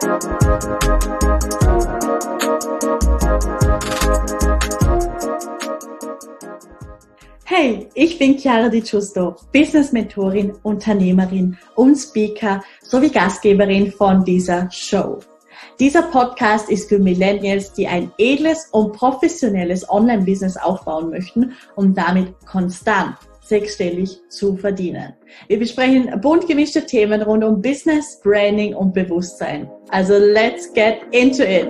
Hey, ich bin Chiara Di Giusto, Business-Mentorin, Unternehmerin und Speaker sowie Gastgeberin von dieser Show. Dieser Podcast ist für Millennials, die ein edles und professionelles Online-Business aufbauen möchten, um damit konstant sechsstellig zu verdienen. Wir besprechen bunt gemischte Themen rund um Business, Branding und Bewusstsein. Also let's get into it!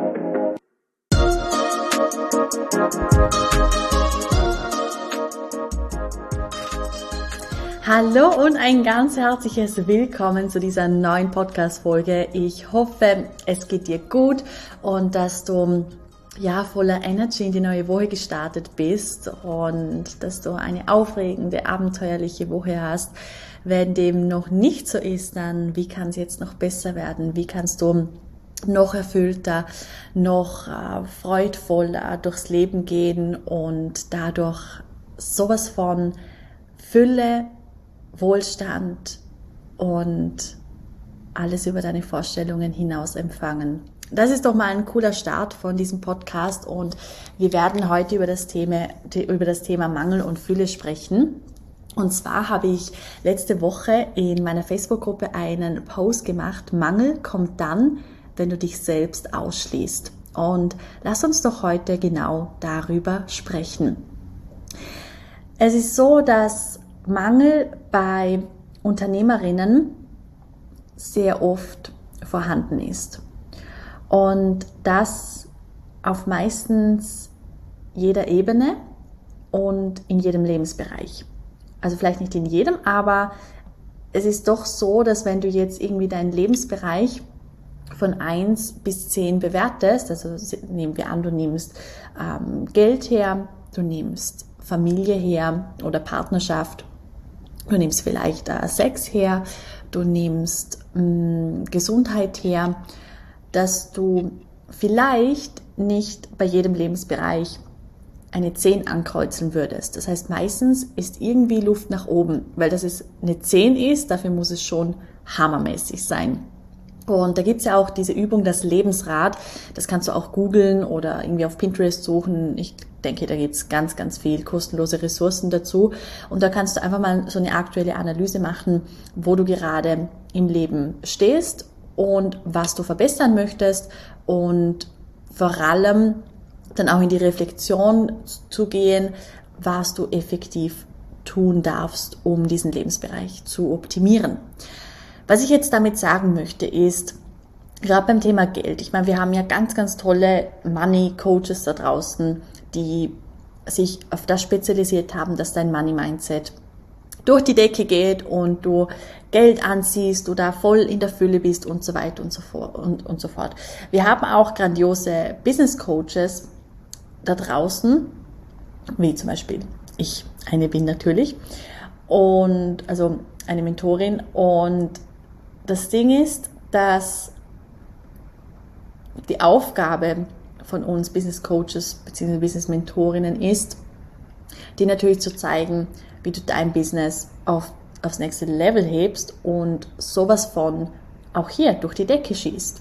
Hallo und ein ganz herzliches Willkommen zu dieser neuen Podcast-Folge. Ich hoffe, es geht dir gut und dass du voller Energy in die neue Woche gestartet bist und dass du eine aufregende, abenteuerliche Woche hast. Wenn dem noch nicht so ist, dann wie kann es jetzt noch besser werden? Wie kannst du noch erfüllter, noch freudvoller durchs Leben gehen und dadurch sowas von Fülle, Wohlstand und alles über deine Vorstellungen hinaus empfangen. Das ist doch mal ein cooler Start von diesem Podcast und wir werden heute über das Thema Mangel und Fülle sprechen. Und zwar habe ich letzte Woche in meiner Facebook-Gruppe einen Post gemacht, Mangel kommt dann, wenn du dich selbst ausschließt. Und lass uns doch heute genau darüber sprechen. Es ist so, dass Mangel bei Unternehmerinnen sehr oft vorhanden ist. Und das auf meistens jeder Ebene und in jedem Lebensbereich. Also vielleicht nicht in jedem, aber es ist doch so, dass wenn du jetzt irgendwie deinen Lebensbereich von 1 bis 10 bewertest, also nehmen wir an, du nimmst Geld her, du nimmst Familie her oder Partnerschaft, du nimmst vielleicht Sex her, du nimmst Gesundheit her, dass du vielleicht nicht bei jedem Lebensbereich eine 10 ankreuzeln würdest. Das heißt, meistens ist irgendwie Luft nach oben, weil das es eine 10 ist, dafür muss es schon hammermäßig sein. Und da gibt's ja auch diese Übung, das Lebensrad, das kannst du auch googeln oder irgendwie auf Pinterest suchen. Ich denke, da gibt's ganz, ganz viel kostenlose Ressourcen dazu. Und da kannst du einfach mal so eine aktuelle Analyse machen, wo du gerade im Leben stehst und was du verbessern möchtest und vor allem dann auch in die Reflexion zu gehen, was du effektiv tun darfst, um diesen Lebensbereich zu optimieren. Was ich jetzt damit sagen möchte ist, gerade beim Thema Geld, ich meine, wir haben ja ganz, ganz tolle Money-Coaches da draußen, die sich auf das spezialisiert haben, dass dein Money-Mindset durch die Decke geht und du Geld anziehst, du da voll in der Fülle bist und so weiter und so fort. Wir haben auch grandiose Business-Coaches da draußen, wie zum Beispiel ich eine bin natürlich, und also eine Mentorin, und das Ding ist, dass die Aufgabe von uns Business Coaches bzw. Business Mentorinnen ist, dir natürlich zu zeigen, wie du dein Business aufs nächste Level hebst und sowas von auch hier durch die Decke schießt.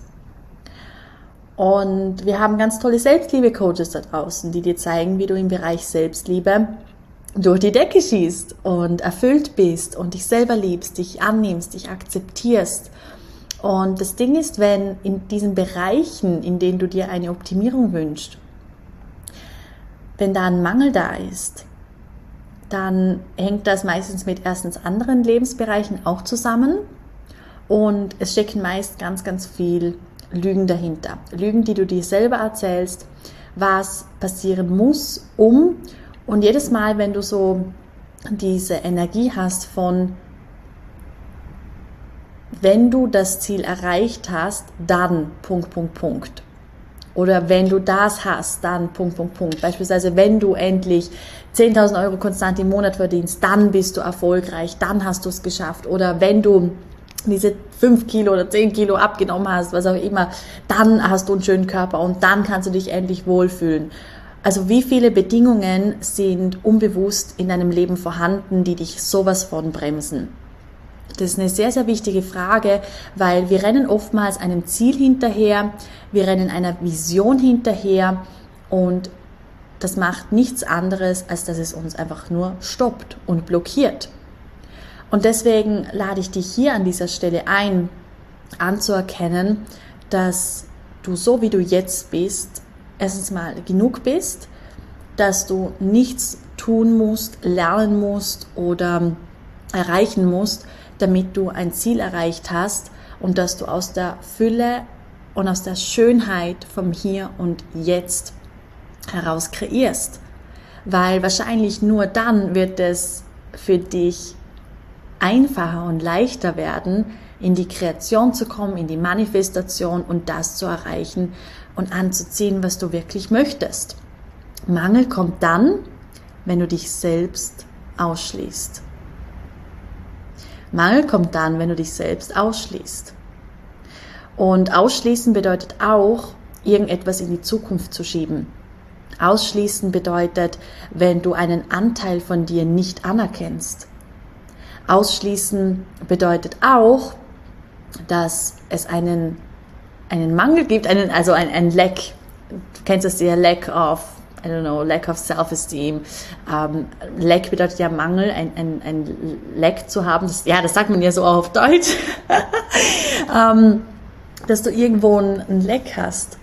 Und wir haben ganz tolle Selbstliebe-Coaches da draußen, die dir zeigen, wie du im Bereich Selbstliebe durch die Decke schießt und erfüllt bist und dich selber liebst, dich annimmst, dich akzeptierst. Und das Ding ist, wenn in diesen Bereichen, in denen du dir eine Optimierung wünschst, wenn da ein Mangel da ist, dann hängt das meistens mit erstens anderen Lebensbereichen auch zusammen und es stecken meist ganz, ganz viel Lügen dahinter. Lügen, die du dir selber erzählst, was passieren muss, und jedes Mal, wenn du so diese Energie hast von, wenn du das Ziel erreicht hast, dann ... Oder wenn du das hast, dann ... Beispielsweise, wenn du endlich 10.000 Euro konstant im Monat verdienst, dann bist du erfolgreich, dann hast du es geschafft. Oder wenn du diese 5 Kilo oder 10 Kilo abgenommen hast, was auch immer, dann hast du einen schönen Körper und dann kannst du dich endlich wohlfühlen. Also wie viele Bedingungen sind unbewusst in deinem Leben vorhanden, die dich sowas von bremsen? Das ist eine sehr, sehr wichtige Frage, weil wir rennen oftmals einem Ziel hinterher, wir rennen einer Vision hinterher und das macht nichts anderes, als dass es uns einfach nur stoppt und blockiert. Und deswegen lade ich dich hier an dieser Stelle ein, anzuerkennen, dass du so wie du jetzt bist, erstens mal genug bist, dass du nichts tun musst, lernen musst oder erreichen musst, damit du ein Ziel erreicht hast und dass du aus der Fülle und aus der Schönheit vom Hier und Jetzt heraus kreierst. Weil wahrscheinlich nur dann wird es für dich einfacher und leichter werden, in die Kreation zu kommen, in die Manifestation und das zu erreichen und anzuziehen, was du wirklich möchtest. Mangel kommt dann, wenn du dich selbst ausschließt. Mangel kommt dann, wenn du dich selbst ausschließt. Und ausschließen bedeutet auch, irgendetwas in die Zukunft zu schieben. Ausschließen bedeutet, wenn du einen Anteil von dir nicht anerkennst. Ausschließen bedeutet auch, dass es einen Mangel gibt, ein Lack. Du kennst das ja, Lack of Self-Esteem. Lack bedeutet ja Mangel, ein Lack zu haben. Das sagt man ja so auch auf Deutsch. Dass du irgendwo ein Lack hast.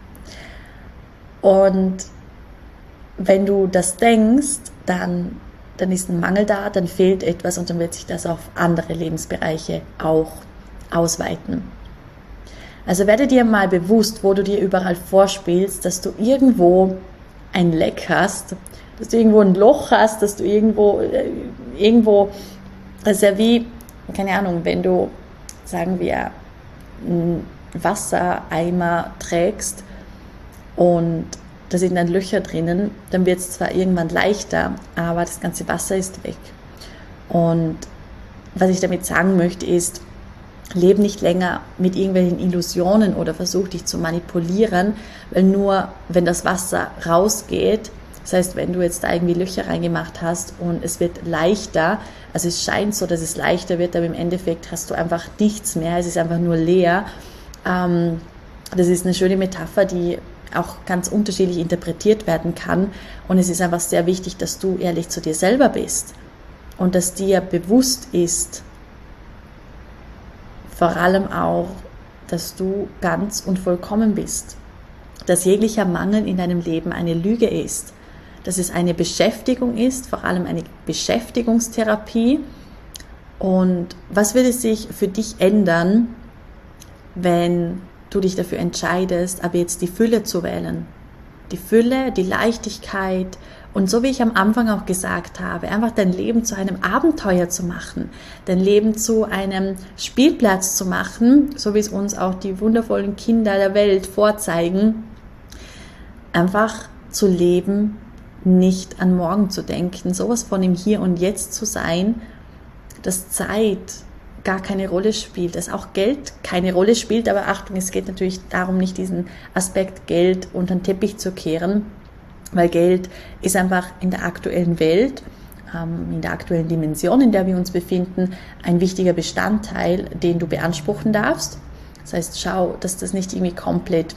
Und wenn du das denkst, dann ist ein Mangel da, dann fehlt etwas und dann wird sich das auf andere Lebensbereiche auch ausweiten. Also werde dir mal bewusst, wo du dir überall vorspielst, dass du irgendwo ein Leck hast, dass du irgendwo ein Loch hast, dass du irgendwo, das ist ja wie, keine Ahnung, wenn du, sagen wir, einen Wassereimer trägst und da sind dann Löcher drinnen, dann wird es zwar irgendwann leichter, aber das ganze Wasser ist weg. Und was ich damit sagen möchte ist, lebe nicht länger mit irgendwelchen Illusionen oder versuch dich zu manipulieren, weil nur wenn das Wasser rausgeht, das heißt, wenn du jetzt da irgendwie Löcher reingemacht hast und es wird leichter, also es scheint so, dass es leichter wird, aber im Endeffekt hast du einfach nichts mehr, es ist einfach nur leer. Das ist eine schöne Metapher, die auch ganz unterschiedlich interpretiert werden kann und es ist einfach sehr wichtig, dass du ehrlich zu dir selber bist und dass dir bewusst ist, vor allem auch, dass du ganz und vollkommen bist, dass jeglicher Mangel in deinem Leben eine Lüge ist, dass es eine Beschäftigung ist, vor allem eine Beschäftigungstherapie. Und was würde sich für dich ändern, wenn du dich dafür entscheidest, aber jetzt die Fülle zu wählen? Die Fülle, die Leichtigkeit und so wie ich am Anfang auch gesagt habe, einfach dein Leben zu einem Abenteuer zu machen, dein Leben zu einem Spielplatz zu machen, so wie es uns auch die wundervollen Kinder der Welt vorzeigen, einfach zu leben, nicht an morgen zu denken, sowas von im Hier und Jetzt zu sein, dass Zeit gar keine Rolle spielt, dass auch Geld keine Rolle spielt, aber Achtung, es geht natürlich darum, nicht diesen Aspekt Geld unter den Teppich zu kehren, weil Geld ist einfach in der aktuellen Welt, in der aktuellen Dimension, in der wir uns befinden, ein wichtiger Bestandteil, den du beanspruchen darfst. Das heißt, schau, dass das nicht irgendwie komplett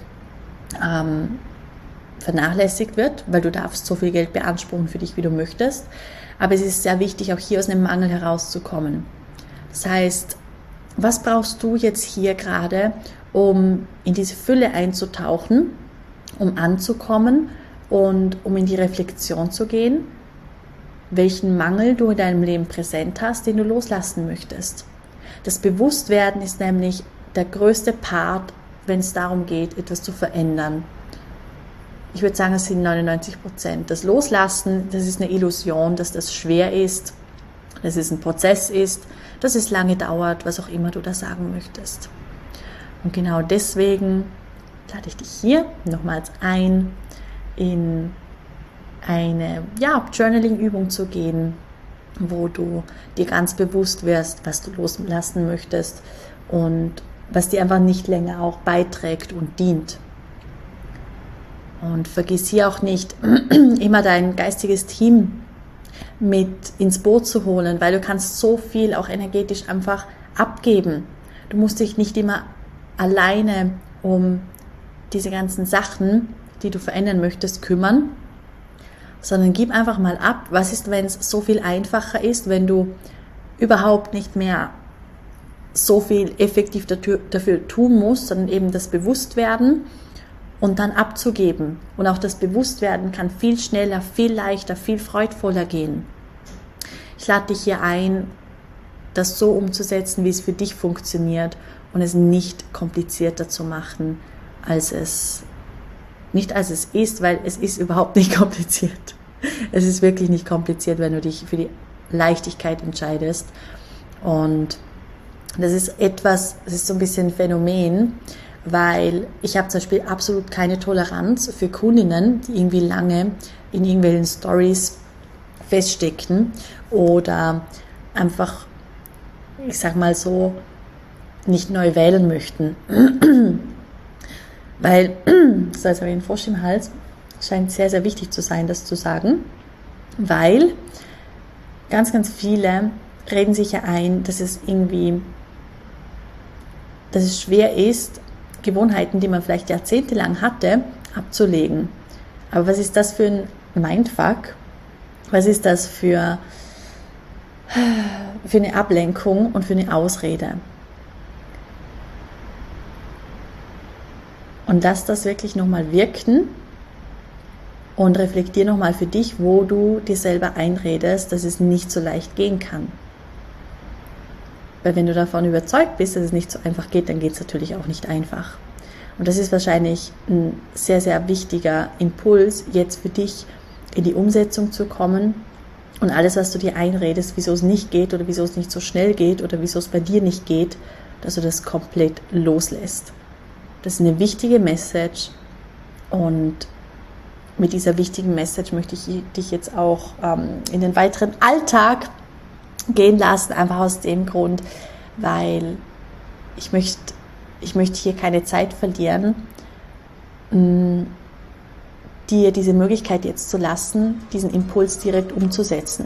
vernachlässigt wird, weil du darfst so viel Geld beanspruchen für dich, wie du möchtest. Aber es ist sehr wichtig, auch hier aus einem Mangel herauszukommen. Das heißt, was brauchst du jetzt hier gerade, um in diese Fülle einzutauchen, um anzukommen und um in die Reflexion zu gehen, welchen Mangel du in deinem Leben präsent hast, den du loslassen möchtest. Das Bewusstwerden ist nämlich der größte Part, wenn es darum geht, etwas zu verändern. Ich würde sagen, es sind 99%. Das Loslassen, das ist eine Illusion, dass das schwer ist, dass es ein Prozess ist, dass es lange dauert, was auch immer du da sagen möchtest. Und genau deswegen lade ich dich hier nochmals ein, in eine Journaling-Übung zu gehen, wo du dir ganz bewusst wirst, was du loslassen möchtest und was dir einfach nicht länger auch beiträgt und dient. Und vergiss hier auch nicht, immer dein geistiges Team mit ins Boot zu holen, weil du kannst so viel auch energetisch einfach abgeben. Du musst dich nicht immer alleine um diese ganzen Sachen, die du verändern möchtest, kümmern, sondern gib einfach mal ab. Was ist, wenn es so viel einfacher ist, wenn du überhaupt nicht mehr so viel effektiv dafür tun musst, sondern eben das Bewusstwerden und dann abzugeben. Und auch das Bewusstwerden kann viel schneller, viel leichter, viel freudvoller gehen. Ich lade dich hier ein, das so umzusetzen, wie es für dich funktioniert und es nicht komplizierter zu machen, als es ist, weil es ist überhaupt nicht kompliziert. Es ist wirklich nicht kompliziert, wenn du dich für die Leichtigkeit entscheidest. Und das ist so ein bisschen ein Phänomen, weil ich habe zum Beispiel absolut keine Toleranz für Kundinnen, die irgendwie lange in irgendwelchen Stories feststecken oder einfach, ich sag mal so, nicht neu wählen möchten. Weil, so jetzt habe ich einen Frosch im Hals, scheint sehr, sehr wichtig zu sein, das zu sagen, weil ganz, ganz viele reden sich ja ein, dass es schwer ist, Gewohnheiten, die man vielleicht jahrzehntelang hatte, abzulegen. Aber was ist das für ein Mindfuck? Was ist das für eine Ablenkung und für eine Ausrede? Und lass das wirklich nochmal wirken und reflektier nochmal für dich, wo du dir selber einredest, dass es nicht so leicht gehen kann. Weil wenn du davon überzeugt bist, dass es nicht so einfach geht, dann geht es natürlich auch nicht einfach. Und das ist wahrscheinlich ein sehr, sehr wichtiger Impuls, jetzt für dich in die Umsetzung zu kommen und alles, was du dir einredest, wieso es nicht geht oder wieso es nicht so schnell geht oder wieso es bei dir nicht geht, dass du das komplett loslässt. Das ist eine wichtige Message und mit dieser wichtigen Message möchte ich dich jetzt auch in den weiteren Alltag gehen lassen, einfach aus dem Grund, weil ich möchte hier keine Zeit verlieren, dir diese Möglichkeit jetzt zu lassen, diesen Impuls direkt umzusetzen.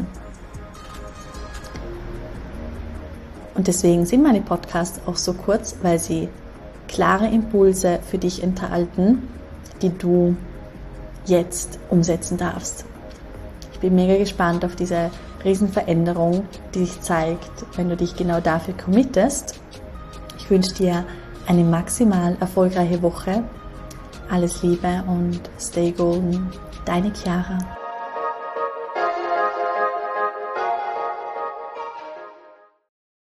Und deswegen sind meine Podcasts auch so kurz, weil sie klare Impulse für dich enthalten, die du jetzt umsetzen darfst. Ich bin mega gespannt auf diese Riesenveränderung, die sich zeigt, wenn du dich genau dafür committest. Ich wünsche dir eine maximal erfolgreiche Woche. Alles Liebe und stay golden. Deine Chiara.